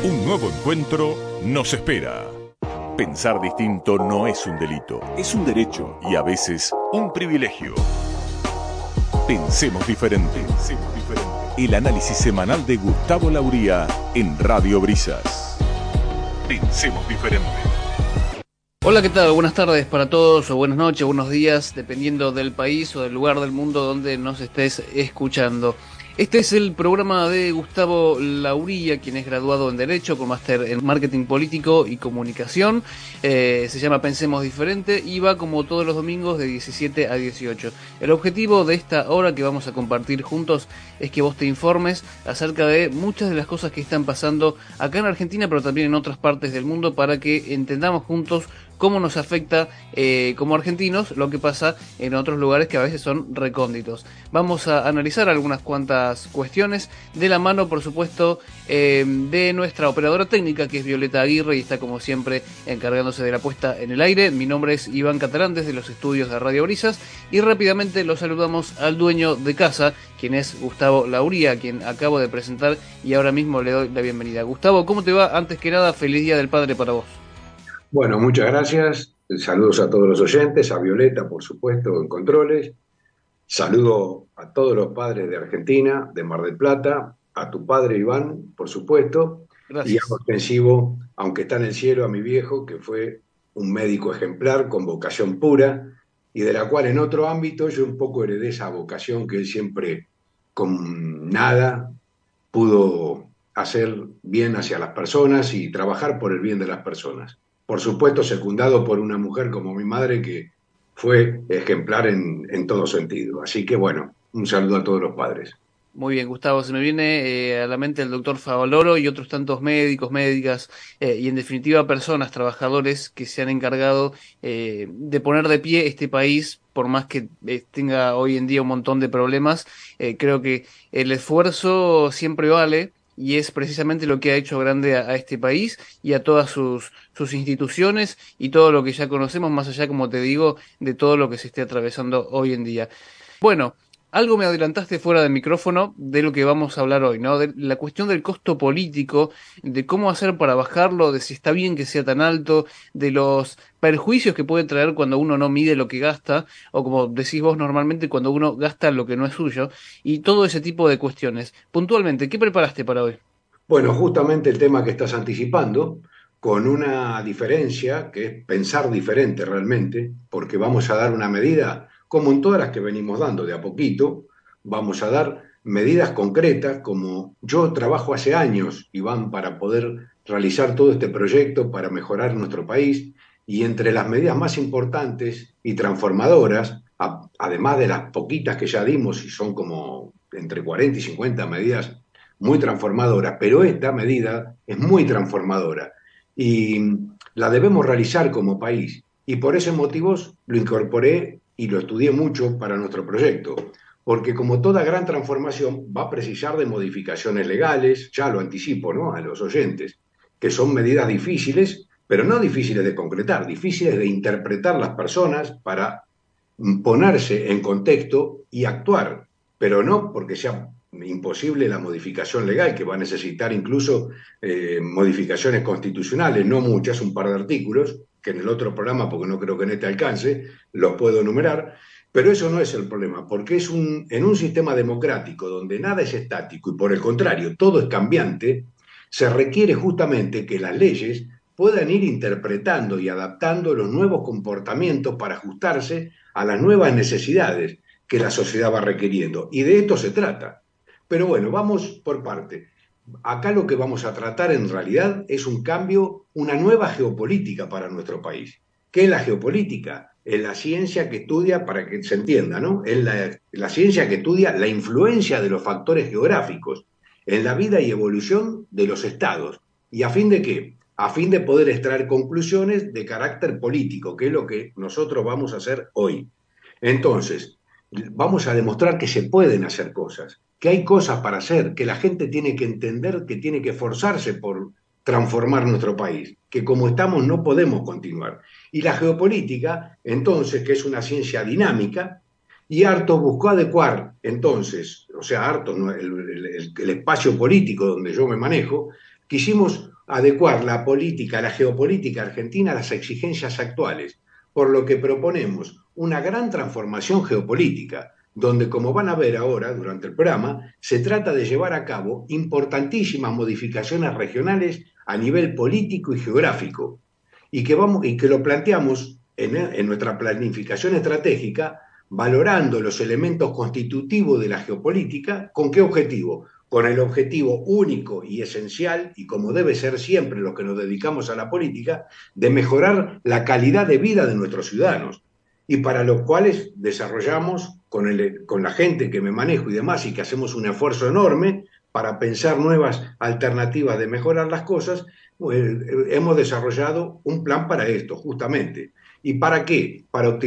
Un nuevo encuentro nos espera. Pensar distinto no es un delito, es un derecho y a veces un privilegio. Pensemos diferente. El análisis semanal de Gustavo Lauría en Radio Brisas. Pensemos diferente. Hola, ¿qué tal? Buenas tardes para todos, o buenas noches, buenos días, dependiendo del país o del lugar del mundo donde nos estés escuchando. Este es el programa de Gustavo Lauría, quien es graduado en Derecho con máster en Marketing Político y Comunicación. Se llama Pensemos Diferente y va como todos los domingos de 17 a 18. El objetivo de esta hora que vamos a compartir juntos es que vos te informes acerca de muchas de las cosas que están pasando acá en Argentina, pero también en otras partes del mundo, para que entendamos juntos cómo nos afecta como argentinos lo que pasa en otros lugares que a veces son recónditos. Vamos a analizar algunas cuantas cuestiones de la mano, por supuesto, de nuestra operadora técnica, que es Violeta Aguirre, y está como siempre encargándose de la puesta en el aire. Mi nombre es Iván Catalán, desde los estudios de Radio Brisas, y rápidamente lo saludamos al dueño de casa, quien es Gustavo Lauría, a quien acabo de presentar, y ahora mismo le doy la bienvenida. Gustavo, ¿cómo te va? Antes que nada, feliz Día del Padre para vos. Bueno, muchas gracias. Saludos a todos los oyentes, a Violeta, por supuesto, en controles. Saludo a todos los padres de Argentina, de Mar del Plata, a tu padre Iván, por supuesto, y hago Gracias. extensivo, aunque está en el cielo, a mi viejo, que fue un médico ejemplar con vocación pura, y de la cual en otro ámbito yo un poco heredé esa vocación que él siempre, con nada, pudo hacer bien hacia las personas y trabajar por el bien de las personas. Por supuesto, secundado por una mujer como mi madre que fue ejemplar en todo sentido. Así que bueno, un saludo a todos los padres. Muy bien, Gustavo, se me viene a la mente el doctor Favaloro y otros tantos médicos, médicas y en definitiva personas, trabajadores que se han encargado de poner de pie este país, por más que tenga hoy en día un montón de problemas. Creo que el esfuerzo siempre vale y es precisamente lo que ha hecho grande a este país y a todas sus instituciones y todo lo que ya conocemos, más allá, como te digo, de todo lo que se esté atravesando hoy en día. Bueno, algo me adelantaste fuera del micrófono de lo que vamos a hablar hoy, ¿no? De la cuestión del costo político, de cómo hacer para bajarlo, de si está bien que sea tan alto, de los perjuicios que puede traer cuando uno no mide lo que gasta, o como decís vos normalmente, cuando uno gasta lo que no es suyo, y todo ese tipo de cuestiones. Puntualmente, ¿qué preparaste para hoy? Bueno, justamente el tema que estás anticipando, con una diferencia que es pensar diferente realmente, porque vamos a dar una medida, como en todas las que venimos dando de a poquito, vamos a dar medidas concretas, como yo trabajo hace años, Iván, para poder realizar todo este proyecto para mejorar nuestro país, y entre las medidas más importantes y transformadoras, además de las poquitas que ya dimos, y son como entre 40 y 50 medidas muy transformadora, pero esta medida es muy transformadora y la debemos realizar como país. Y por esos motivos lo incorporé y lo estudié mucho para nuestro proyecto, porque como toda gran transformación va a precisar de modificaciones legales, ya lo anticipo, ¿no?, a los oyentes, que son medidas difíciles, pero no difíciles de concretar, difíciles de interpretar las personas para ponerse en contexto y actuar, pero no porque sea imposible la modificación legal, que va a necesitar incluso modificaciones constitucionales, no muchas, un par de artículos, que en el otro programa, porque no creo que en este alcance, los puedo enumerar, pero eso no es el problema, porque en un sistema democrático donde nada es estático y por el contrario todo es cambiante, se requiere justamente que las leyes puedan ir interpretando y adaptando los nuevos comportamientos para ajustarse a las nuevas necesidades que la sociedad va requiriendo. Y de esto se trata. Pero bueno, vamos por parte. Acá lo que vamos a tratar en realidad es un cambio, una nueva geopolítica para nuestro país. ¿Qué es la geopolítica? Es la ciencia que estudia, para que se entienda, ¿no? Es la ciencia que estudia la influencia de los factores geográficos en la vida y evolución de los estados. ¿Y a fin de qué? A fin de poder extraer conclusiones de carácter político, que es lo que nosotros vamos a hacer hoy. Entonces, vamos a demostrar que se pueden hacer cosas, que hay cosas para hacer, que la gente tiene que entender que tiene que esforzarse por transformar nuestro país, que como estamos no podemos continuar. Y la geopolítica, entonces, que es una ciencia dinámica, y Hartos buscó adecuar, entonces, o sea, Hartos, ¿no?, el espacio político donde yo me manejo, quisimos adecuar la política, la geopolítica argentina a las exigencias actuales, por lo que proponemos una gran transformación geopolítica, donde, como van a ver ahora durante el programa, se trata de llevar a cabo importantísimas modificaciones regionales a nivel político y geográfico, y que lo planteamos en nuestra planificación estratégica, valorando los elementos constitutivos de la geopolítica. ¿Con qué objetivo? Con el objetivo único y esencial, y como debe ser siempre los que nos dedicamos a la política, de mejorar la calidad de vida de nuestros ciudadanos, y para los cuales desarrollamos con la gente que me manejo y demás, y que hacemos un esfuerzo enorme para pensar nuevas alternativas de mejorar las cosas. Hemos desarrollado un plan para esto, justamente. ¿Y para qué?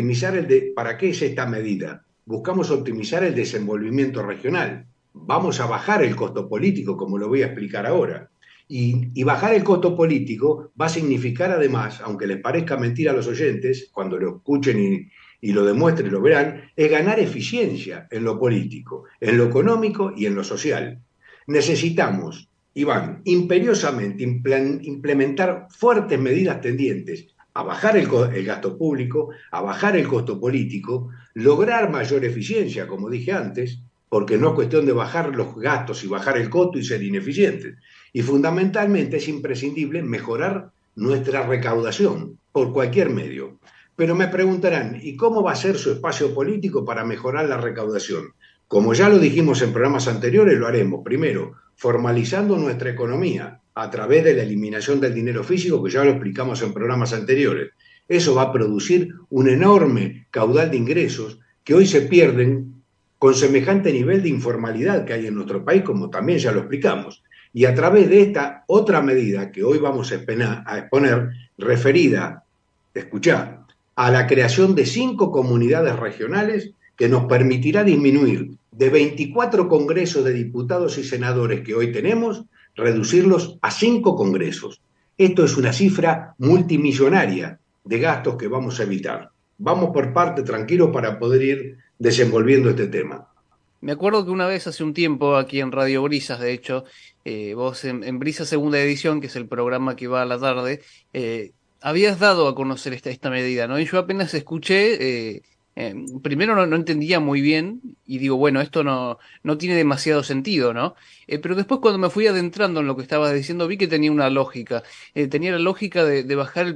¿Para qué es esta medida? Buscamos optimizar el desenvolvimiento regional. Vamos a bajar el costo político, como lo voy a explicar ahora. Y bajar el costo político va a significar, además, aunque les parezca mentira a los oyentes, cuando lo escuchen y lo demuestren y lo verán, es ganar eficiencia en lo político, en lo económico y en lo social. Necesitamos, Iván, imperiosamente implementar fuertes medidas tendientes a bajar el gasto público, a bajar el costo político, lograr mayor eficiencia, como dije antes, porque no es cuestión de bajar los gastos y bajar el costo y ser ineficientes. Y fundamentalmente es imprescindible mejorar nuestra recaudación por cualquier medio. Pero me preguntarán, ¿y cómo va a ser su espacio político para mejorar la recaudación? Como ya lo dijimos en programas anteriores, lo haremos primero formalizando nuestra economía a través de la eliminación del dinero físico, que ya lo explicamos en programas anteriores. Eso va a producir un enorme caudal de ingresos que hoy se pierden con semejante nivel de informalidad que hay en nuestro país, como también ya lo explicamos. Y a través de esta otra medida que hoy vamos a exponer, referida, escuchá, a la creación de 5 comunidades regionales que nos permitirá disminuir de 24 congresos de diputados y senadores que hoy tenemos, reducirlos a 5 congresos. Esto es una cifra multimillonaria de gastos que vamos a evitar. Vamos por parte, tranquilos, para poder ir desenvolviendo este tema. Me acuerdo que una vez hace un tiempo, aquí en Radio Brisas, de hecho, vos en Brisas Segunda Edición, que es el programa que va a la tarde, habías dado a conocer esta medida, ¿no? Y yo apenas escuché, primero no entendía muy bien, y digo, bueno, esto no tiene demasiado sentido, ¿no? Pero después cuando me fui adentrando en lo que estabas diciendo, vi que tenía una lógica. Tenía la lógica de bajar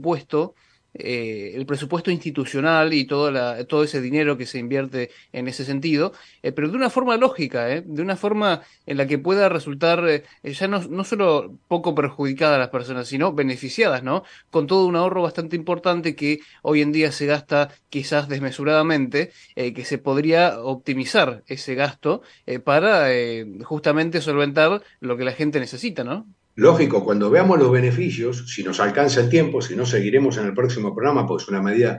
el presupuesto institucional y todo ese dinero que se invierte en ese sentido, pero de una forma lógica, de una forma en la que pueda resultar ya no solo poco perjudicada a las personas, sino beneficiadas, ¿no? Con todo un ahorro bastante importante que hoy en día se gasta quizás desmesuradamente, que se podría optimizar ese gasto para justamente solventar lo que la gente necesita, ¿no? Lógico, cuando veamos los beneficios, si nos alcanza el tiempo, si no seguiremos en el próximo programa, pues es una medida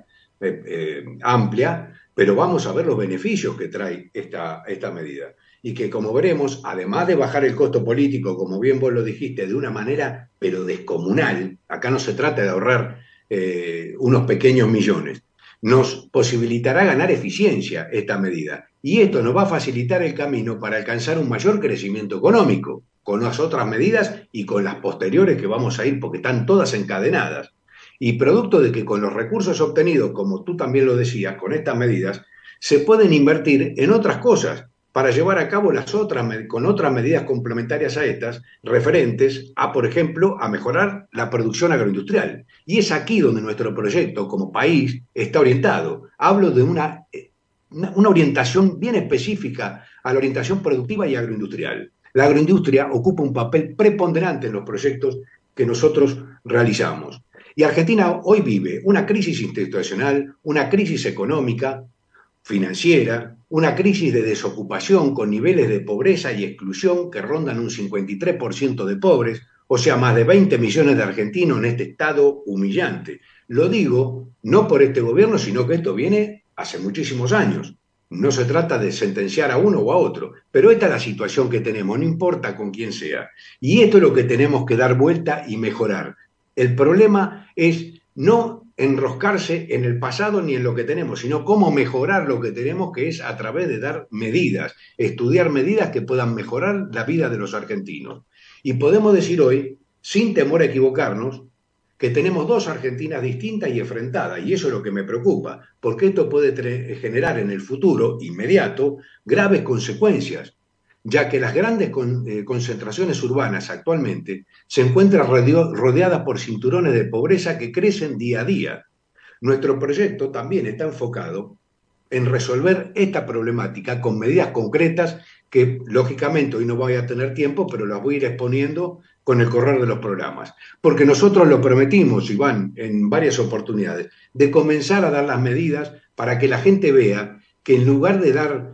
amplia, pero vamos a ver los beneficios que trae esta medida. Y que, como veremos, además de bajar el costo político, como bien vos lo dijiste, de una manera pero descomunal, acá no se trata de ahorrar unos pequeños millones, nos posibilitará ganar eficiencia esta medida. Y esto nos va a facilitar el camino para alcanzar un mayor crecimiento económico, con las otras medidas y con las posteriores que vamos a ir, porque están todas encadenadas. Y producto de que con los recursos obtenidos, como tú también lo decías, con estas medidas, se pueden invertir en otras cosas para llevar a cabo con otras medidas complementarias a estas, referentes a, por ejemplo, a mejorar la producción agroindustrial. Y es aquí donde nuestro proyecto como país está orientado. Hablo de una orientación bien específica a la orientación productiva y agroindustrial. La agroindustria ocupa un papel preponderante en los proyectos que nosotros realizamos. Y Argentina hoy vive una crisis institucional, una crisis económica, financiera, una crisis de desocupación con niveles de pobreza y exclusión que rondan un 53% de pobres, o sea, más de 20 millones de argentinos en este estado humillante. Lo digo no por este gobierno, sino que esto viene hace muchísimos años. No se trata de sentenciar a uno o a otro, pero esta es la situación que tenemos, no importa con quién sea. Y esto es lo que tenemos que dar vuelta y mejorar. El problema es no enroscarse en el pasado ni en lo que tenemos, sino cómo mejorar lo que tenemos, que es a través de dar medidas, estudiar medidas que puedan mejorar la vida de los argentinos. Y podemos decir hoy, sin temor a equivocarnos, que tenemos dos Argentinas distintas y enfrentadas, y eso es lo que me preocupa, porque esto puede generar en el futuro inmediato graves consecuencias, ya que las grandes concentraciones urbanas actualmente se encuentran rodeadas por cinturones de pobreza que crecen día a día. Nuestro proyecto también está enfocado en resolver esta problemática con medidas concretas que, lógicamente, hoy no voy a tener tiempo, pero las voy a ir exponiendo con el correr de los programas. Porque nosotros lo prometimos, Iván, en varias oportunidades, de comenzar a dar las medidas para que la gente vea que en lugar de dar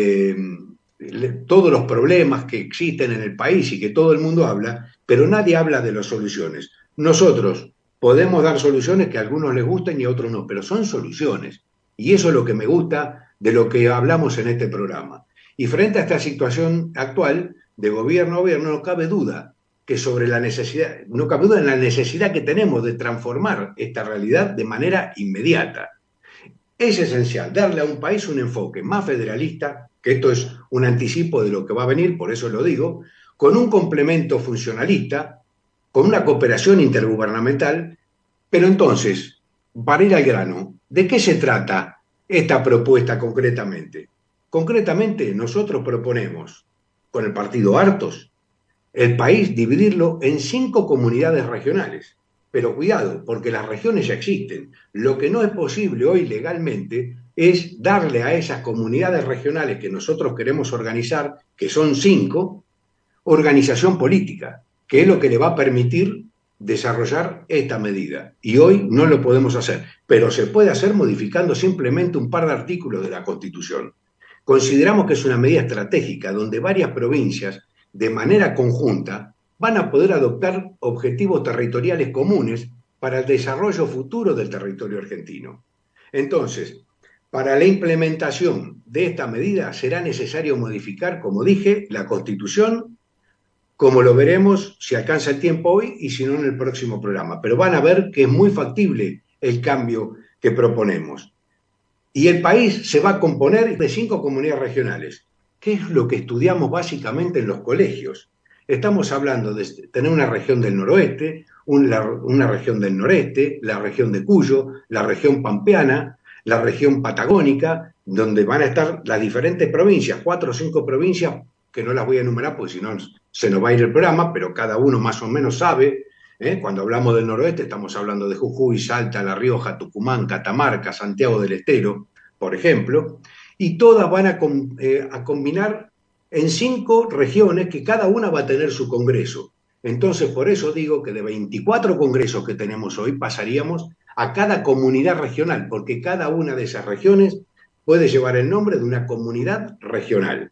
todos los problemas que existen en el país y que todo el mundo habla, pero nadie habla de las soluciones. Nosotros podemos dar soluciones que a algunos les gusten y a otros no, pero son soluciones. Y eso es lo que me gusta de lo que hablamos en este programa. Y frente a esta situación actual de gobierno a gobierno, no cabe duda que sobre la necesidad, no cabe duda en la necesidad que tenemos de transformar esta realidad de manera inmediata. Es esencial darle a un país un enfoque más federalista, que esto es un anticipo de lo que va a venir, por eso lo digo, con un complemento funcionalista, con una cooperación intergubernamental, pero entonces, para ir al grano, ¿de qué se trata esta propuesta concretamente? Concretamente, nosotros proponemos, con el partido Hartos, el país dividirlo en 5 comunidades regionales. Pero cuidado, porque las regiones ya existen. Lo que no es posible hoy legalmente es darle a esas comunidades regionales que nosotros queremos organizar, que son 5, organización política, que es lo que le va a permitir desarrollar esta medida. Y hoy no lo podemos hacer, pero se puede hacer modificando simplemente un par de artículos de la Constitución. Consideramos que es una medida estratégica donde varias provincias, de manera conjunta, van a poder adoptar objetivos territoriales comunes para el desarrollo futuro del territorio argentino. Entonces, para la implementación de esta medida será necesario modificar, como dije, la Constitución, como lo veremos si alcanza el tiempo hoy y si no en el próximo programa. Pero van a ver que es muy factible el cambio que proponemos. Y el país se va a componer de 5 comunidades regionales, que es lo que estudiamos básicamente en los colegios. Estamos hablando de tener una región del noroeste, una región del noreste, la región de Cuyo, la región pampeana, la región patagónica, donde van a estar las diferentes provincias, 4 o 5 provincias, que no las voy a enumerar porque si no se nos va a ir el programa, pero cada uno más o menos sabe. Cuando hablamos del noroeste estamos hablando de Jujuy, Salta, La Rioja, Tucumán, Catamarca, Santiago del Estero, por ejemplo, y todas van a combinar en 5 regiones que cada una va a tener su congreso. Entonces, por eso digo que de 24 congresos que tenemos hoy pasaríamos a cada comunidad regional, porque cada una de esas regiones puede llevar el nombre de una comunidad regional.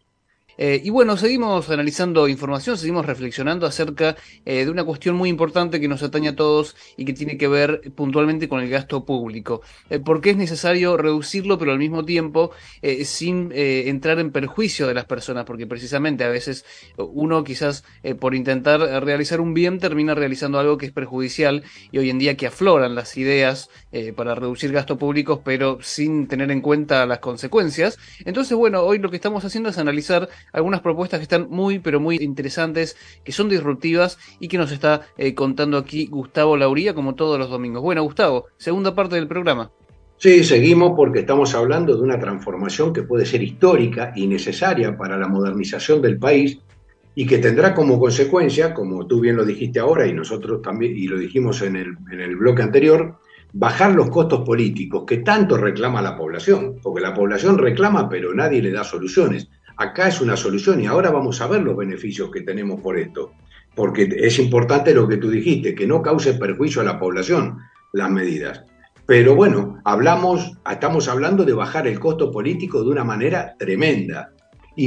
Y bueno, seguimos analizando información, seguimos reflexionando acerca de una cuestión muy importante que nos atañe a todos y que tiene que ver puntualmente con el gasto público. ¿Por qué es necesario reducirlo, pero al mismo tiempo sin entrar en perjuicio de las personas? Porque precisamente a veces uno quizás por intentar realizar un bien termina realizando algo que es perjudicial, y hoy en día que afloran las ideas para reducir gastos públicos, pero sin tener en cuenta las consecuencias. Entonces, bueno, hoy lo que estamos haciendo es analizar algunas propuestas que están muy, pero muy interesantes, que son disruptivas y que nos está contando aquí Gustavo Lauría, como todos los domingos. Bueno, Gustavo, segunda parte del programa. Sí, seguimos porque estamos hablando de una transformación que puede ser histórica y necesaria para la modernización del país y que tendrá como consecuencia, como tú bien lo dijiste ahora y nosotros también, y lo dijimos en el bloque anterior, bajar los costos políticos que tanto reclama la población, porque la población reclama pero nadie le da soluciones. Acá es una solución y ahora vamos a ver los beneficios que tenemos por esto, porque es importante lo que tú dijiste, que no cause perjuicio a la población las medidas. Pero bueno, estamos hablando de bajar el costo político de una manera tremenda y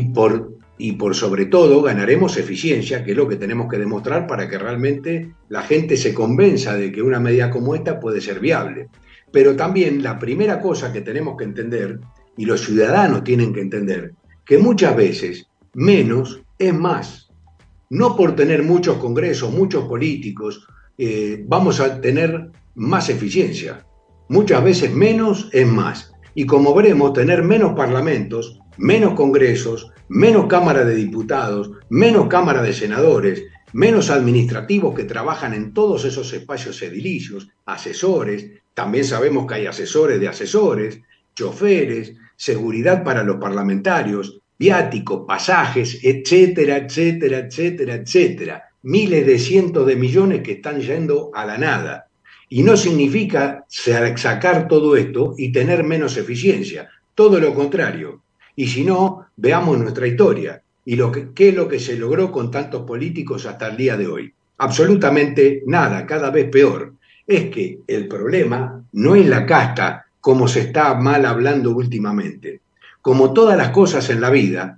por sobre todo ganaremos eficiencia, que es lo que tenemos que demostrar para que realmente la gente se convenza de que una medida como esta puede ser viable. Pero también la primera cosa que tenemos que entender, y los ciudadanos tienen que entender, que muchas veces menos es más. No por tener muchos congresos, muchos políticos, vamos a tener más eficiencia. Muchas veces menos es más. Y como veremos, tener menos parlamentos, menos congresos, menos Cámara de Diputados, menos Cámara de Senadores menos administrativos que trabajan en todos esos espacios edilicios, asesores, también sabemos que hay asesores de asesores, choferes, seguridad para los parlamentarios, viáticos, pasajes, etcétera, etcétera, etcétera, etcétera. Miles de cientos de millones que están yendo a la nada. Y no significa sacar todo esto y tener menos eficiencia, todo lo contrario. Y si no, veamos nuestra historia y qué es lo que se logró con tantos políticos hasta el día de hoy. Absolutamente nada, cada vez peor. Es que el problema no es la casta, como se está mal hablando últimamente. Como todas las cosas en la vida,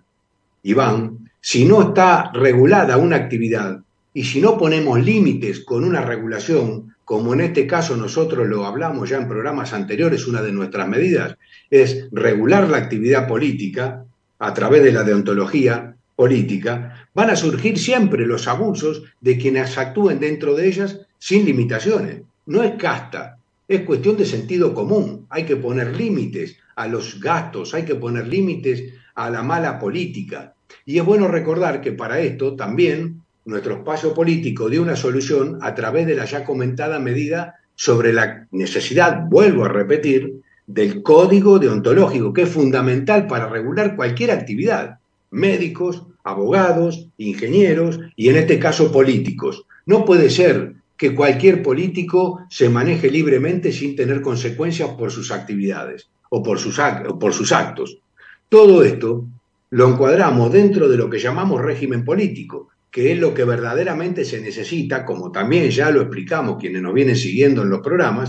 Iván, si no está regulada una actividad y si no ponemos límites con una regulación, como en este caso nosotros lo hablamos ya en programas anteriores, una de nuestras medidas es regular la actividad política a través de la deontología política, van a surgir siempre los abusos de quienes actúen dentro de ellas sin limitaciones. No es casta, es cuestión de sentido común. Hay que poner límites a los gastos, hay que poner límites a la mala política. Y es bueno recordar que para esto también nuestro espacio político dio una solución a través de la ya comentada medida sobre la necesidad, vuelvo a repetir, del código deontológico, que es fundamental para regular cualquier actividad. Médicos, abogados, ingenieros y en este caso políticos. No puede ser que cualquier político se maneje libremente sin tener consecuencias por sus actividades o por sus actos. Todo esto lo encuadramos dentro de lo que llamamos régimen político, que es lo que verdaderamente se necesita, como también ya lo explicamos quienes nos vienen siguiendo en los programas,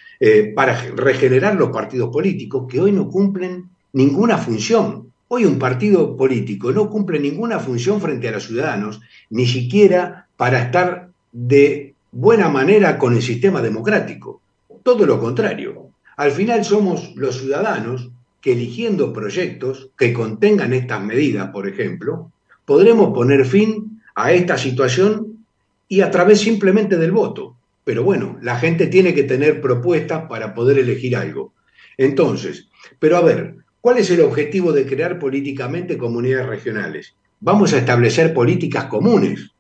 para regenerar los partidos políticos que hoy no cumplen ninguna función. Hoy un partido político no cumple ninguna función frente a los ciudadanos, ni siquiera para estar de buena manera con el sistema democrático. Todo lo contrario. Al final somos los ciudadanos que eligiendo proyectos que contengan estas medidas, por ejemplo, podremos poner fin a esta situación y a través simplemente del voto. Pero bueno, la gente tiene que tener propuestas para poder elegir algo. Entonces, pero a ver, ¿cuál es el objetivo de crear políticamente comunidades regionales? Vamos a establecer políticas comunes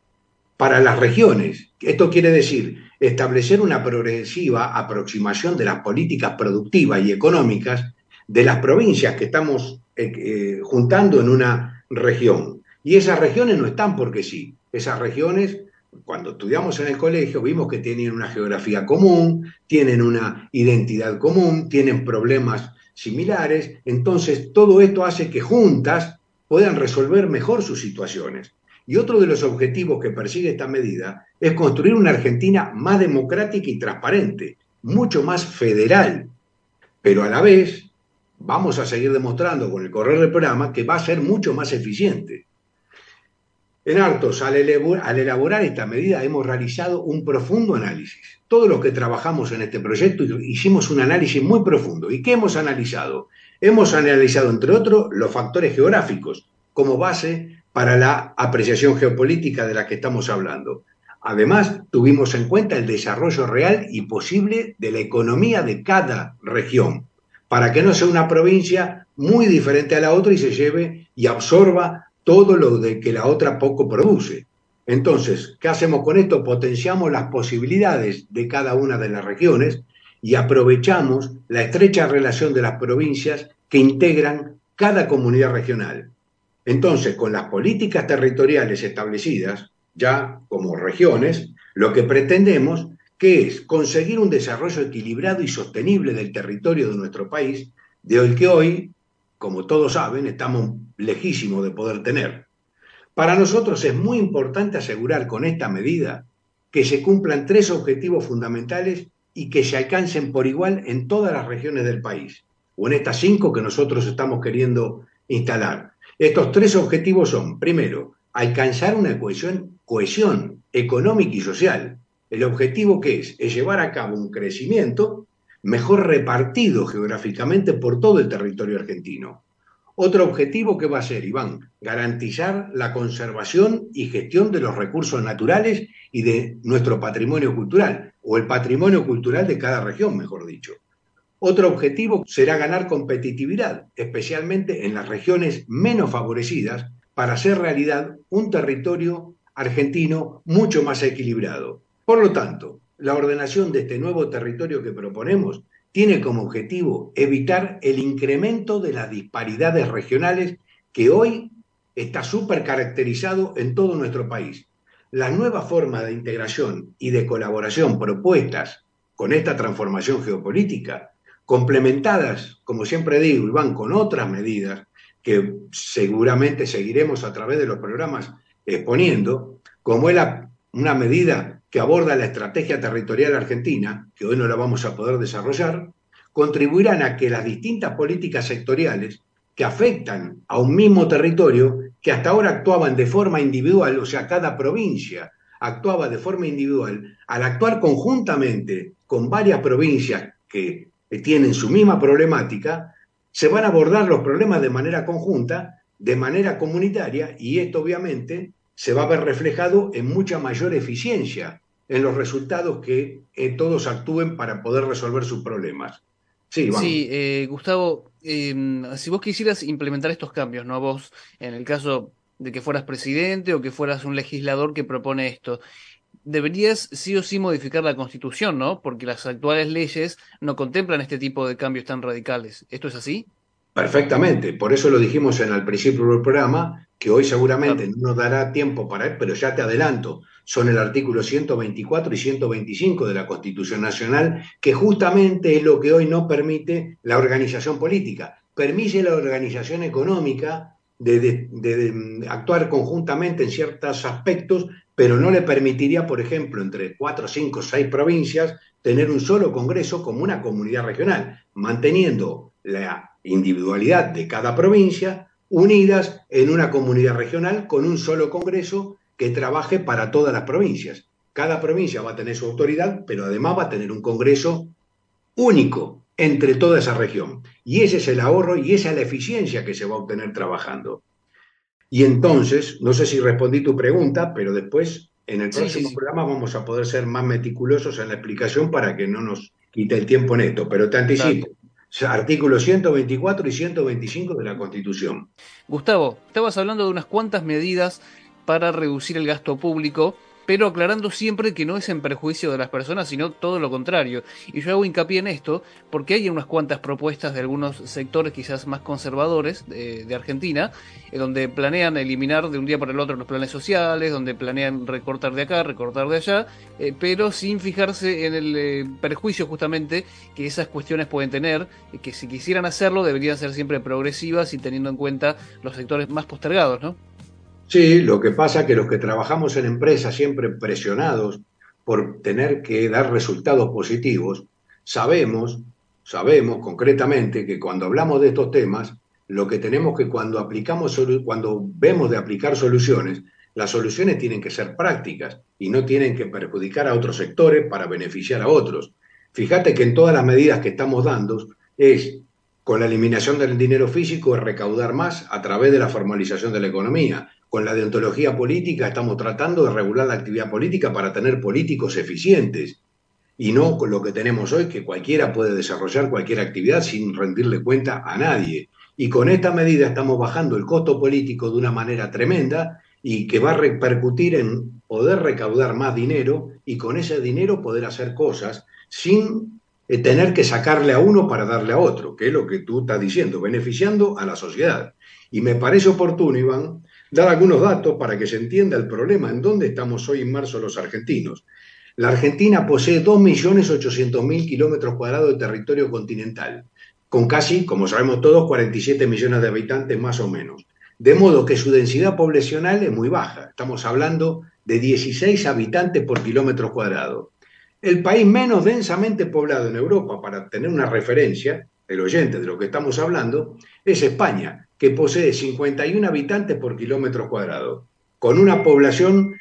para las regiones. Esto quiere decir establecer una progresiva aproximación de las políticas productivas y económicas de las provincias que estamos juntando en una región. Y esas regiones no están porque sí. Esas regiones, cuando estudiamos en el colegio, vimos que tienen una geografía común, tienen una identidad común, tienen problemas similares. Entonces, todo esto hace que juntas puedan resolver mejor sus situaciones. Y otro de los objetivos que persigue esta medida es construir una Argentina más democrática y transparente, mucho más federal, pero a la vez vamos a seguir demostrando con el correr del programa que va a ser mucho más eficiente. En Artos, al elaborar esta medida, hemos realizado un profundo análisis. Todos los que trabajamos en este proyecto hicimos un análisis muy profundo. ¿Y qué hemos analizado? Hemos analizado, entre otros, los factores geográficos como base para la apreciación geopolítica de la que estamos hablando. Además, tuvimos en cuenta el desarrollo real y posible de la economía de cada región, para que no sea una provincia muy diferente a la otra y se lleve y absorba todo lo de que la otra poco produce. Entonces, ¿qué hacemos con esto? Potenciamos las posibilidades de cada una de las regiones y aprovechamos la estrecha relación de las provincias que integran cada comunidad regional. Entonces, con las políticas territoriales establecidas, ya como regiones, lo que pretendemos que es conseguir un desarrollo equilibrado y sostenible del territorio de nuestro país, de el que hoy, como todos saben, estamos lejísimos de poder tener. Para nosotros es muy importante asegurar con esta medida que se cumplan 3 objetivos fundamentales y que se alcancen por igual en todas las regiones del país, o en estas 5 que nosotros estamos queriendo instalar. Estos 3 objetivos son, primero, alcanzar una cohesión económica y social. El objetivo que es llevar a cabo un crecimiento mejor repartido geográficamente por todo el territorio argentino. Otro objetivo que va a ser, Iván, garantizar la conservación y gestión de los recursos naturales y de nuestro patrimonio cultural, o el patrimonio cultural de cada región, mejor dicho. Otro objetivo será ganar competitividad, especialmente en las regiones menos favorecidas, para hacer realidad un territorio argentino mucho más equilibrado. Por lo tanto, la ordenación de este nuevo territorio que proponemos tiene como objetivo evitar el incremento de las disparidades regionales que hoy está súper caracterizado en todo nuestro país. Las nuevas formas de integración y de colaboración propuestas con esta transformación geopolítica, complementadas, como siempre digo, y van con otras medidas que seguramente seguiremos a través de los programas exponiendo, como es una medida que aborda la estrategia territorial argentina, que hoy no la vamos a poder desarrollar, contribuirán a que las distintas políticas sectoriales que afectan a un mismo territorio, que hasta ahora actuaban de forma individual, o sea, cada provincia actuaba de forma individual, al actuar conjuntamente con varias provincias que tienen su misma problemática, se van a abordar los problemas de manera conjunta, de manera comunitaria, y esto obviamente se va a ver reflejado en mucha mayor eficiencia en los resultados que todos actúen para poder resolver sus problemas. Sí, Iván. Sí, Gustavo, si vos quisieras implementar estos cambios, ¿no? Vos, en el caso de que fueras presidente o que fueras un legislador que propone esto, deberías sí o sí modificar la Constitución, ¿no? Porque las actuales leyes no contemplan este tipo de cambios tan radicales. ¿Esto es así? Perfectamente, por eso lo dijimos en el principio del programa, que hoy seguramente Claro. no nos dará tiempo para él, pero ya te adelanto, son el artículo 124 y 125 de la Constitución Nacional, que justamente es lo que hoy no permite la organización política, permite la organización económica de actuar conjuntamente en ciertos aspectos, pero no le permitiría, por ejemplo, entre 4, 5, 6 provincias, tener un solo Congreso como una comunidad regional, manteniendo la individualidad de cada provincia unidas en una comunidad regional con un solo Congreso que trabaje para todas las provincias. Cada provincia va a tener su autoridad, pero además va a tener un Congreso único entre toda esa región. Y ese es el ahorro y esa es la eficiencia que se va a obtener trabajando. Y entonces, no sé si respondí tu pregunta, pero después en el Sí, sí, próximo sí. programa vamos a poder ser más meticulosos en la explicación para que no nos quite el tiempo en esto. Pero te Dale. anticipo, artículos 124 y 125 de la Constitución. Gustavo, estabas hablando de unas cuantas medidas para reducir el gasto público, pero aclarando siempre que no es en perjuicio de las personas, sino todo lo contrario. Y yo hago hincapié en esto porque hay unas cuantas propuestas de algunos sectores quizás más conservadores de Argentina, donde planean eliminar de un día para el otro los planes sociales, donde planean recortar de acá, recortar de allá, pero sin fijarse en el perjuicio justamente que esas cuestiones pueden tener, que si quisieran hacerlo deberían ser siempre progresivas y teniendo en cuenta los sectores más postergados, ¿no? Sí, lo que pasa es que los que trabajamos en empresas siempre presionados por tener que dar resultados positivos, sabemos, sabemos concretamente que cuando hablamos de estos temas, lo que tenemos que cuando aplicamos, cuando vemos de aplicar soluciones, las soluciones tienen que ser prácticas y no tienen que perjudicar a otros sectores para beneficiar a otros. Fíjate que en todas las medidas que estamos dando es con la eliminación del dinero físico, recaudar más a través de la formalización de la economía. Con la deontología política estamos tratando de regular la actividad política para tener políticos eficientes y no con lo que tenemos hoy, que cualquiera puede desarrollar cualquier actividad sin rendirle cuenta a nadie. Y con esta medida estamos bajando el costo político de una manera tremenda y que va a repercutir en poder recaudar más dinero y con ese dinero poder hacer cosas sin tener que sacarle a uno para darle a otro, que es lo que tú estás diciendo, beneficiando a la sociedad. Y me parece oportuno, Iván, dar algunos datos para que se entienda el problema en dónde estamos hoy inmersos los argentinos. La Argentina posee 2.800.000 kilómetros cuadrados de territorio continental, con casi, como sabemos todos, 47 millones de habitantes más o menos. De modo que su densidad poblacional es muy baja. Estamos hablando de 16 habitantes por kilómetro cuadrado. El país menos densamente poblado en Europa, para tener una referencia, el oyente de lo que estamos hablando, es España, que posee 51 habitantes por kilómetro cuadrado, con una población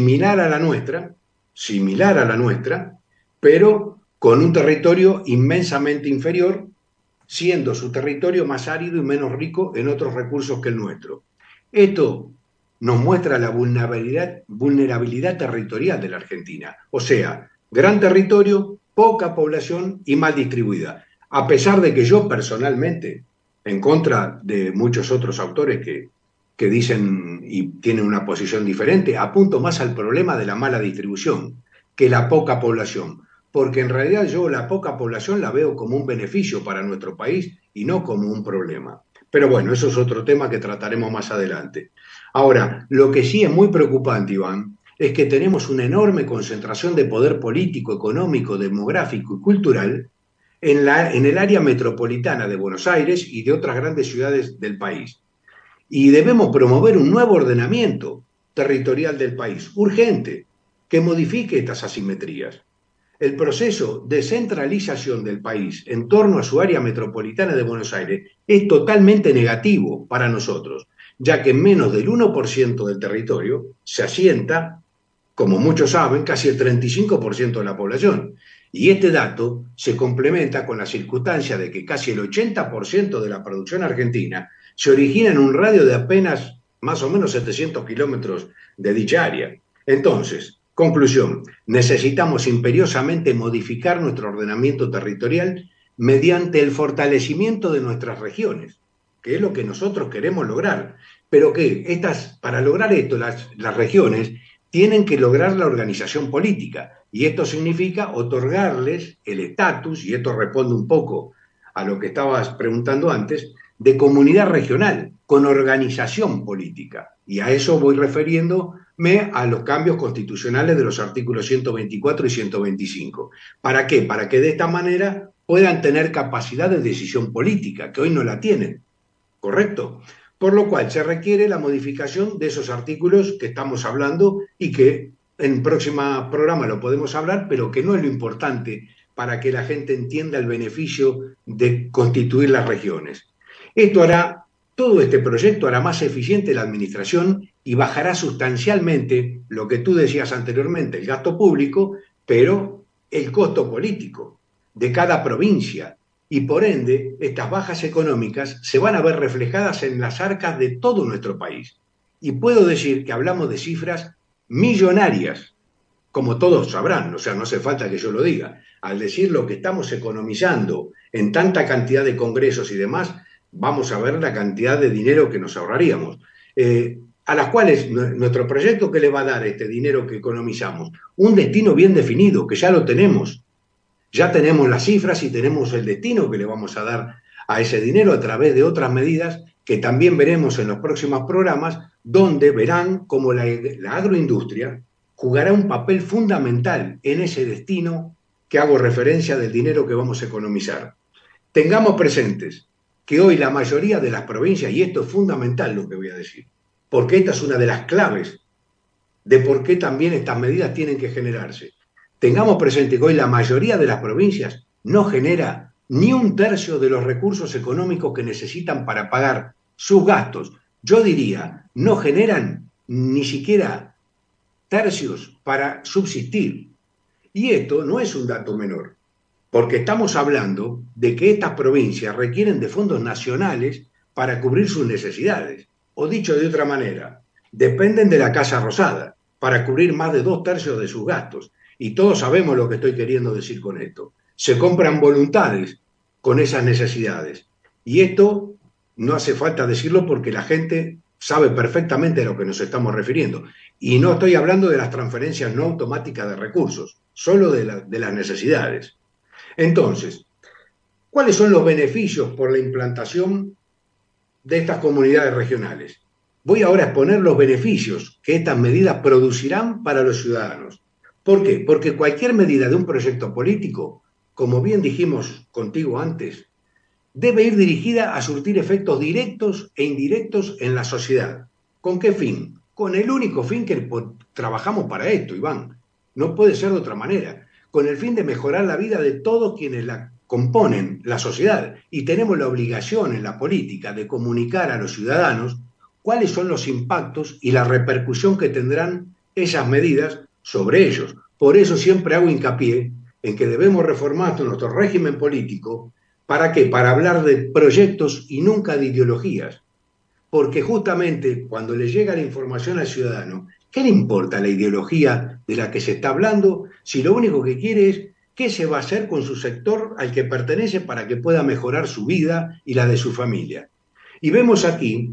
similar a la nuestra, pero con un territorio inmensamente inferior, siendo su territorio más árido y menos rico en otros recursos que el nuestro. Esto nos muestra la vulnerabilidad territorial de la Argentina, o sea, gran territorio, poca población y mal distribuida. A pesar de que yo personalmente, en contra de muchos otros autores que dicen y tienen una posición diferente, apunto más al problema de la mala distribución que la poca población, porque en realidad yo la poca población la veo como un beneficio para nuestro país y no como un problema. Pero bueno, eso es otro tema que trataremos más adelante. Ahora, lo que sí es muy preocupante, Iván, es que tenemos una enorme concentración de poder político, económico, demográfico y cultural en el área metropolitana de Buenos Aires y de otras grandes ciudades del país. Y debemos promover un nuevo ordenamiento territorial del país, urgente, que modifique estas asimetrías. El proceso de centralización del país en torno a su área metropolitana de Buenos Aires es totalmente negativo para nosotros, ya que en menos del 1% del territorio se asienta, como muchos saben, casi el 35% de la población. Y este dato se complementa con la circunstancia de que casi el 80% de la producción argentina se origina en un radio de apenas más o menos 700 kilómetros de dicha área. Entonces, conclusión, necesitamos imperiosamente modificar nuestro ordenamiento territorial mediante el fortalecimiento de nuestras regiones, que es lo que nosotros queremos lograr. Pero que para lograr esto, las regiones tienen que lograr la organización política, y esto significa otorgarles el estatus, y esto responde un poco a lo que estabas preguntando antes, de comunidad regional, con organización política. Y a eso voy refiriéndome a los cambios constitucionales de los artículos 124 y 125. ¿Para qué? Para que de esta manera puedan tener capacidad de decisión política, que hoy no la tienen. ¿Correcto? Por lo cual se requiere la modificación de esos artículos que estamos hablando y que en próximo programa lo podemos hablar, pero que no es lo importante para que la gente entienda el beneficio de constituir las regiones. Todo este proyecto hará más eficiente la administración y bajará sustancialmente lo que tú decías anteriormente, el gasto público, pero el costo político de cada provincia. Y por ende, estas bajas económicas se van a ver reflejadas en las arcas de todo nuestro país. Y puedo decir que hablamos de cifras millonarias, como todos sabrán, o sea, no hace falta que yo lo diga. Al decir lo que estamos economizando en tanta cantidad de congresos y demás, vamos a ver la cantidad de dinero que nos ahorraríamos. A las cuales nuestro proyecto, ¿qué le va a dar este dinero que economizamos? Un destino bien definido, que ya lo tenemos. Ya tenemos las cifras y tenemos el destino que le vamos a dar a ese dinero a través de otras medidas que también veremos en los próximos programas, donde verán cómo la agroindustria jugará un papel fundamental en ese destino que hago referencia del dinero que vamos a economizar. Tengamos presentes que hoy la mayoría de las provincias, y esto es fundamental lo que voy a decir, porque esta es una de las claves de por qué también estas medidas tienen que generarse. Tengamos presente que hoy la mayoría de las provincias no genera ni un tercio de los recursos económicos que necesitan para pagar sus gastos. Yo diría, no generan ni siquiera tercios para subsistir. Y esto no es un dato menor, porque estamos hablando de que estas provincias requieren de fondos nacionales para cubrir sus necesidades. O dicho de otra manera, dependen de la Casa Rosada para cubrir más de 2/3 de sus gastos. Y todos sabemos lo que estoy queriendo decir con esto. Se compran voluntades con esas necesidades. Y esto no hace falta decirlo porque la gente sabe perfectamente a lo que nos estamos refiriendo. Y no estoy hablando de las transferencias no automáticas de recursos, solo de las necesidades. Entonces, ¿cuáles son los beneficios por la implantación de estas comunidades regionales? Voy ahora a exponer los beneficios que estas medidas producirán para los ciudadanos. ¿Por qué? Porque cualquier medida de un proyecto político, como bien dijimos contigo antes, debe ir dirigida a surtir efectos directos e indirectos en la sociedad. ¿Con qué fin? Con el único fin que trabajamos para esto, Iván. No puede ser de otra manera. Con el fin de mejorar la vida de todos quienes la componen, la sociedad. Y tenemos la obligación en la política de comunicar a los ciudadanos cuáles son los impactos y la repercusión que tendrán esas medidas sobre ellos. Por eso siempre hago hincapié en que debemos reformar nuestro régimen político. ¿Para qué? Para hablar de proyectos y nunca de ideologías. Porque justamente cuando le llega la información al ciudadano, ¿qué le importa la ideología de la que se está hablando si lo único que quiere es qué se va a hacer con su sector al que pertenece para que pueda mejorar su vida y la de su familia? Y vemos aquí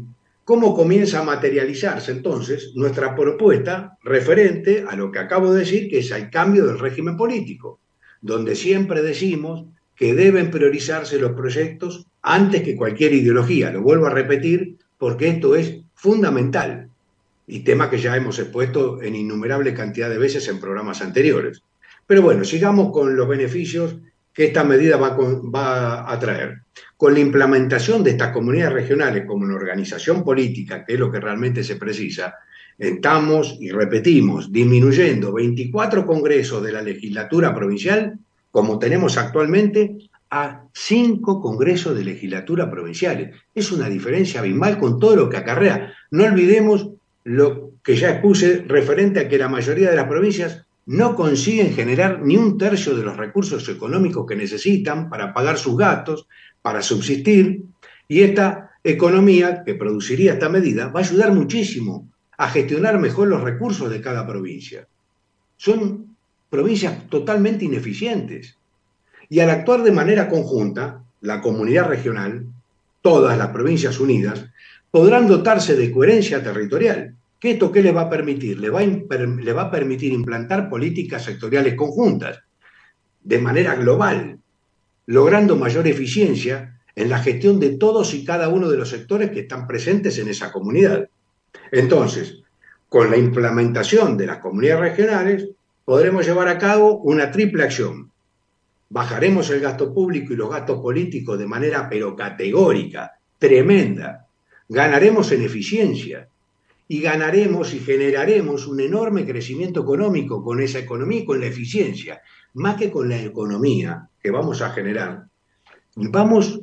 ¿Cómo comienza a materializarse entonces nuestra propuesta referente a lo que acabo de decir, que es el cambio del régimen político, donde siempre decimos que deben priorizarse los proyectos antes que cualquier ideología? Lo vuelvo a repetir porque esto es fundamental y tema que ya hemos expuesto en innumerable cantidad de veces en programas anteriores. Pero bueno, sigamos con los beneficios que esta medida va a traer. Con la implementación de estas comunidades regionales como una organización política, que es lo que realmente se precisa, estamos, y repetimos, disminuyendo 24 congresos de la legislatura provincial, como tenemos actualmente, a 5 congresos de legislatura provinciales. Es una diferencia abismal con todo lo que acarrea. No olvidemos lo que ya expuse referente a que la mayoría de las provincias no consiguen generar ni un tercio de los recursos económicos que necesitan para pagar sus gastos, para subsistir, y esta economía que produciría esta medida va a ayudar muchísimo a gestionar mejor los recursos de cada provincia. Son provincias totalmente ineficientes. Y al actuar de manera conjunta, la comunidad regional, todas las provincias unidas, podrán dotarse de coherencia territorial. ¿Qué esto qué les va a permitir? Le va a permitir implantar políticas sectoriales conjuntas, de manera global, logrando mayor eficiencia en la gestión de todos y cada uno de los sectores que están presentes en esa comunidad. Entonces, con la implementación de las comunidades regionales, podremos llevar a cabo una triple acción. Bajaremos el gasto público y los gastos políticos de manera pero categórica, tremenda. Ganaremos en eficiencia y ganaremos y generaremos un enorme crecimiento económico con esa economía y con la eficiencia. Más que con la economía que vamos a generar, vamos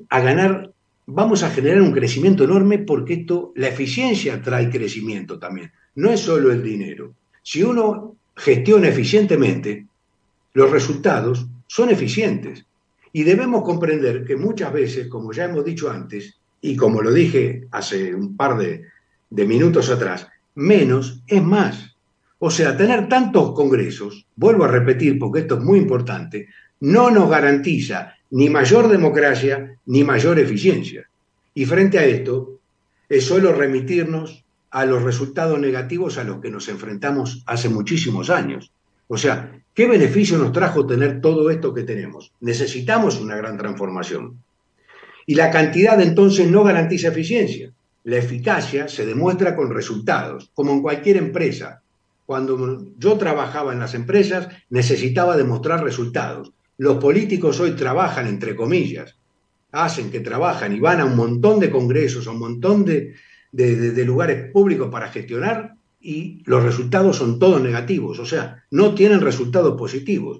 a generar un crecimiento enorme porque la eficiencia trae crecimiento también. No es solo el dinero. Si uno gestiona eficientemente, los resultados son eficientes. Y debemos comprender que muchas veces, como ya hemos dicho antes, y como lo dije hace un par de minutos atrás, menos es más. O sea, tener tantos congresos, vuelvo a repetir porque esto es muy importante, no nos garantiza ni mayor democracia ni mayor eficiencia. Y frente a esto, es solo remitirnos a los resultados negativos a los que nos enfrentamos hace muchísimos años. O sea, ¿qué beneficio nos trajo tener todo esto que tenemos? Necesitamos una gran transformación. Y la cantidad entonces no garantiza eficiencia. La eficacia se demuestra con resultados, como en cualquier empresa. Cuando yo trabajaba en las empresas, necesitaba demostrar resultados. Los políticos hoy trabajan, entre comillas, hacen que trabajan y van a un montón de congresos, a un montón de lugares públicos para gestionar, y los resultados son todos negativos, o sea, no tienen resultados positivos.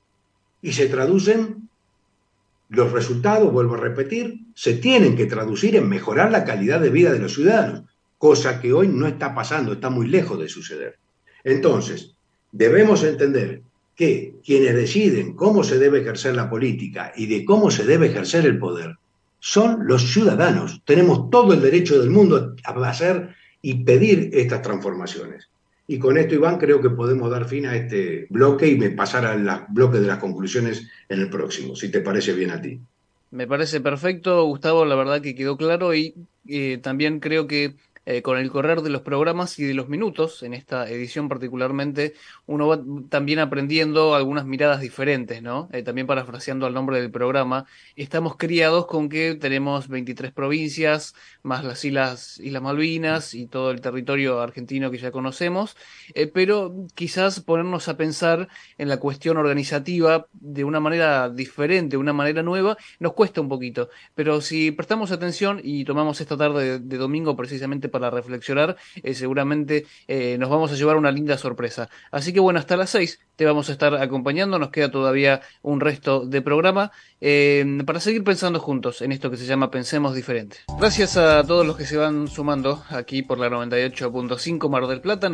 Y se traducen, los resultados, vuelvo a repetir, se tienen que traducir en mejorar la calidad de vida de los ciudadanos, cosa que hoy no está pasando, está muy lejos de suceder. Entonces, debemos entender que quienes deciden cómo se debe ejercer la política y de cómo se debe ejercer el poder son los ciudadanos. Tenemos todo el derecho del mundo a hacer y pedir estas transformaciones. Y con esto, Iván, creo que podemos dar fin a este bloque y pasar al bloque de las conclusiones en el próximo, si te parece bien a ti. Me parece perfecto, Gustavo, la verdad que quedó claro y también creo que con el correr de los programas y de los minutos, en esta edición particularmente, uno va también aprendiendo algunas miradas diferentes, ¿no? También parafraseando al nombre del programa, estamos criados con que tenemos 23 provincias, más las Islas Malvinas y todo el territorio argentino que ya conocemos, pero quizás ponernos a pensar en la cuestión organizativa de una manera diferente, una manera nueva, nos cuesta un poquito, pero si prestamos atención y tomamos esta tarde de domingo precisamente para reflexionar, seguramente nos vamos a llevar una linda sorpresa. Así que bueno, hasta las 6 te vamos a estar acompañando, nos queda todavía un resto de programa para seguir pensando juntos en esto que se llama Pensemos Diferente. Gracias a todos los que se van sumando aquí por la 98.5 Mar del Plata,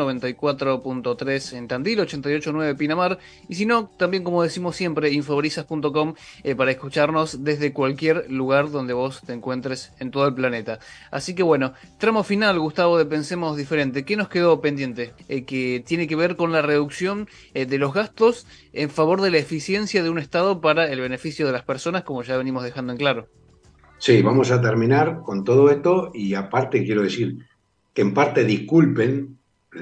94.3 en Tandil, 88.9 Pinamar, y si no, también como decimos siempre, infobrisas.com para escucharnos desde cualquier lugar donde vos te encuentres en todo el planeta. Así que bueno, tramo final, Gustavo, de Pensemos Diferente. ¿Qué nos quedó pendiente? Que tiene que ver con la reducción de los gastos en favor de la eficiencia de un Estado para el beneficio de las personas, como ya venimos dejando en claro. Sí, vamos a terminar con todo esto y aparte quiero decir, que en parte disculpen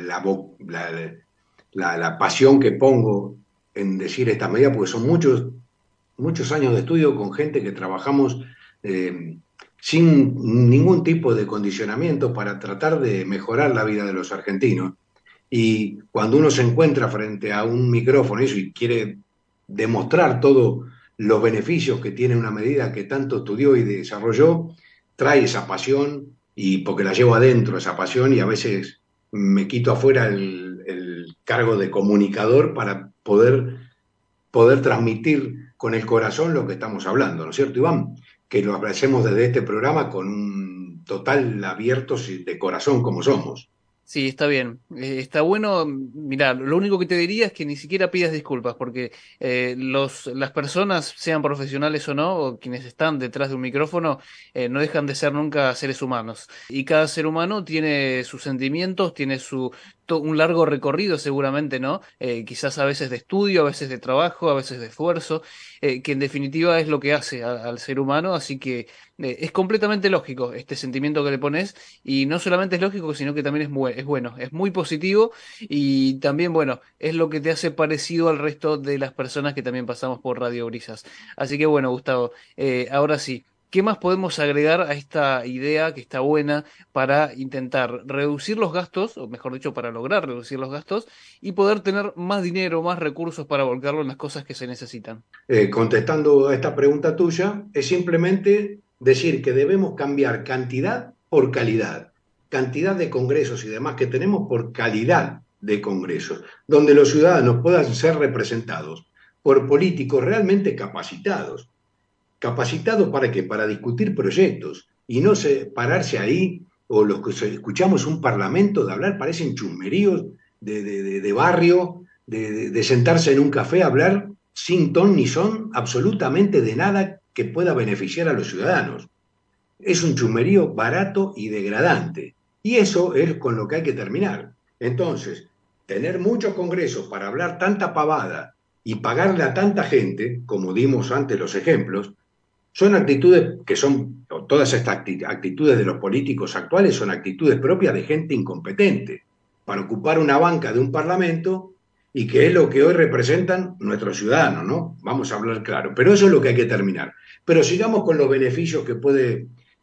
la pasión que pongo en decir esta medida, porque son muchos años de estudio con gente que trabajamos eh, sin ningún tipo de condicionamiento para tratar de mejorar la vida de los argentinos. Y cuando uno se encuentra frente a un micrófono y quiere demostrar todos los beneficios que tiene una medida que tanto estudió y desarrolló, trae esa pasión y porque la llevo adentro esa pasión y a veces me quito afuera el cargo de comunicador para poder transmitir con el corazón lo que estamos hablando, ¿no es cierto, Iván? Que lo hacemos desde este programa con un total abierto de corazón como somos. Sí, está bien. Está bueno. Mirá, lo único que te diría es que ni siquiera pidas disculpas, porque las personas, sean profesionales o no, o quienes están detrás de un micrófono, no dejan de ser nunca seres humanos. Y cada ser humano tiene sus sentimientos, tiene un largo recorrido seguramente, ¿no? Quizás a veces de estudio, a veces de trabajo, a veces de esfuerzo, que en definitiva es lo que hace al ser humano. Así que es completamente lógico este sentimiento que le pones. Y no solamente es lógico, sino que también es bueno, es muy positivo y también, bueno, es lo que te hace parecido al resto de las personas que también pasamos por Radio Brisas. Así que bueno, Gustavo, ahora sí, ¿qué más podemos agregar a esta idea que está buena para intentar reducir los gastos, o mejor dicho, para lograr reducir los gastos y poder tener más dinero, más recursos para volcarlo en las cosas que se necesitan? Contestando a esta pregunta tuya, es simplemente decir que debemos cambiar cantidad por calidad, cantidad de congresos y demás que tenemos por calidad de congresos, donde los ciudadanos puedan ser representados por políticos realmente capacitados. ¿Capacitados para qué? Para discutir proyectos y no pararse ahí, o los que escuchamos un parlamento de hablar, parecen chusmeríos de barrio, de sentarse en un café a hablar sin ton ni son absolutamente de nada que pueda beneficiar a los ciudadanos. Es un chusmerío barato y degradante. Y eso es con lo que hay que terminar. Entonces, tener muchos congresos para hablar tanta pavada y pagarle a tanta gente, como dimos antes los ejemplos, son actitudes que son, todas estas actitudes de los políticos actuales son actitudes propias de gente incompetente para ocupar una banca de un parlamento y que es lo que hoy representan nuestros ciudadanos, ¿no? Vamos a hablar claro. Pero eso es lo que hay que terminar. Pero sigamos con los beneficios que puede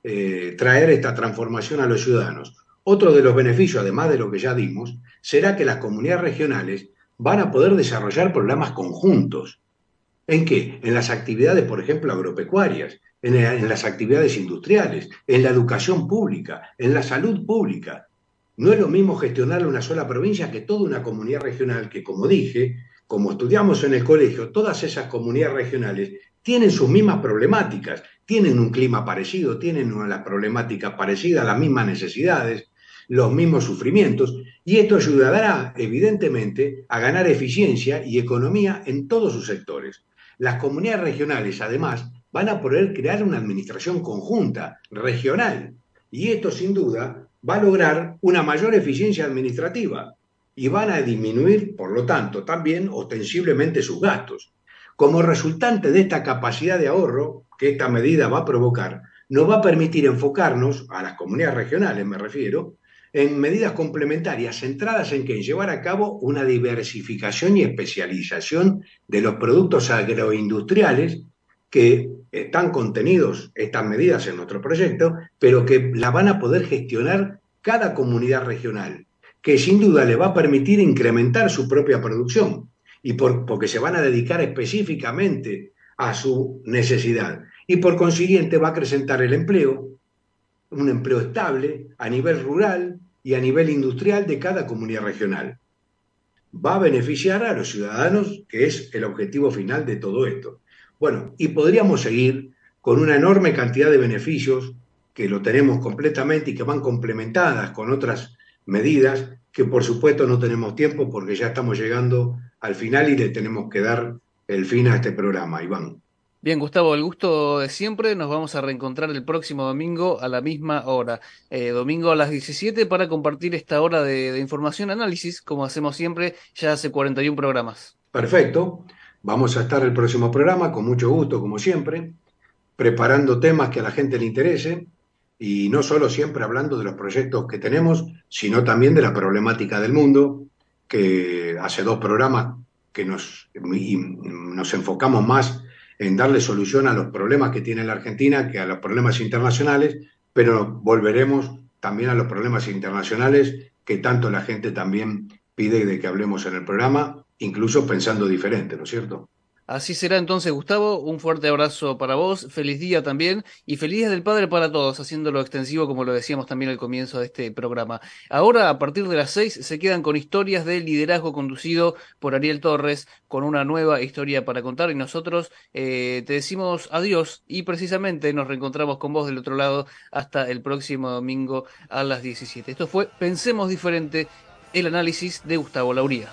traer esta transformación a los ciudadanos. Otro de los beneficios, además de lo que ya dimos, será que las comunidades regionales van a poder desarrollar programas conjuntos. ¿En qué? En las actividades, por ejemplo, agropecuarias, en las actividades industriales, en la educación pública, en la salud pública. No es lo mismo gestionar una sola provincia que toda una comunidad regional que, como dije, como estudiamos en el colegio, todas esas comunidades regionales tienen sus mismas problemáticas, tienen un clima parecido, tienen una problemática parecida, las mismas necesidades, los mismos sufrimientos, y esto ayudará, evidentemente, a ganar eficiencia y economía en todos sus sectores. Las comunidades regionales, además, van a poder crear una administración conjunta, regional, y esto, sin duda, va a lograr una mayor eficiencia administrativa y van a disminuir, por lo tanto, también ostensiblemente sus gastos. Como resultante de esta capacidad de ahorro que esta medida va a provocar, nos va a permitir enfocarnos, a las comunidades regionales me refiero, en medidas complementarias centradas en que llevar a cabo una diversificación y especialización de los productos agroindustriales que están contenidos estas medidas en nuestro proyecto, pero que la van a poder gestionar cada comunidad regional, que sin duda le va a permitir incrementar su propia producción y porque se van a dedicar específicamente a su necesidad. Y por consiguiente va a acrecentar el empleo, un empleo estable a nivel rural y a nivel industrial de cada comunidad regional. Va a beneficiar a los ciudadanos, que es el objetivo final de todo esto. Bueno, y podríamos seguir con una enorme cantidad de beneficios que lo tenemos completamente y que van complementadas con otras medidas que por supuesto no tenemos tiempo porque ya estamos llegando al final y le tenemos que dar el fin a este programa, Iván. Bien, Gustavo, el gusto de siempre. Nos vamos a reencontrar el próximo domingo a la misma hora. Domingo a las 17 para compartir esta hora de información, análisis, como hacemos siempre, ya hace 41 programas. Perfecto. Vamos a estar el próximo programa con mucho gusto, como siempre, preparando temas que a la gente le interese y no solo siempre hablando de los proyectos que tenemos, sino también de la problemática del mundo, que hace dos programas que nos enfocamos más en darle solución a los problemas que tiene la Argentina que a los problemas internacionales, pero volveremos también a los problemas internacionales que tanto la gente también pide de que hablemos en el programa, incluso pensando diferente, ¿no es cierto? Así será entonces, Gustavo. Un fuerte abrazo para vos, feliz día también y feliz día del padre para todos, haciéndolo extensivo como lo decíamos también al comienzo de este programa. Ahora, a partir de las 6, se quedan con historias de liderazgo conducido por Ariel Torres, con una nueva historia para contar y nosotros te decimos adiós y precisamente nos reencontramos con vos del otro lado hasta el próximo domingo a las 17. Esto fue Pensemos Diferente, el análisis de Gustavo Lauría.